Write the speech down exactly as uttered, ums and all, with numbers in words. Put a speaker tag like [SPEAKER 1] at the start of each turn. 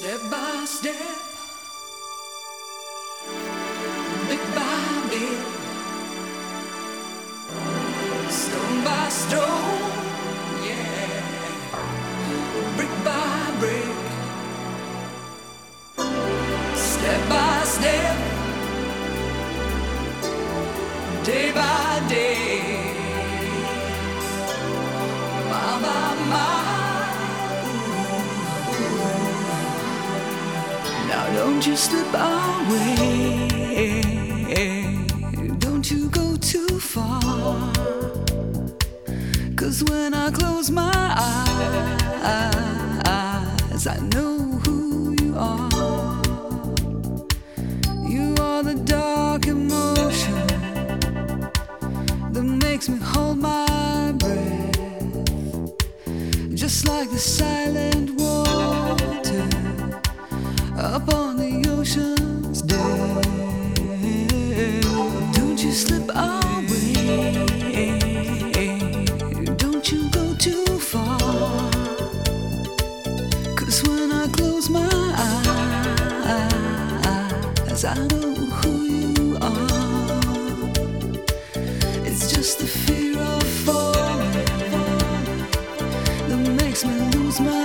[SPEAKER 1] Step by step, bit by bit, stone by stone, yeah, brick by brick, step by step, day by day, mile by mile. Now don't you slip away, don't you go too far, 'cause when I close my eyes, I know who you are. You are the dark emotion that makes me hold my breath, just like the silent water up on the ocean's depth. Don't you slip away, don't you go too far, 'cause when I close my eyes, I know who you are. It's just the fear of falling that makes me lose my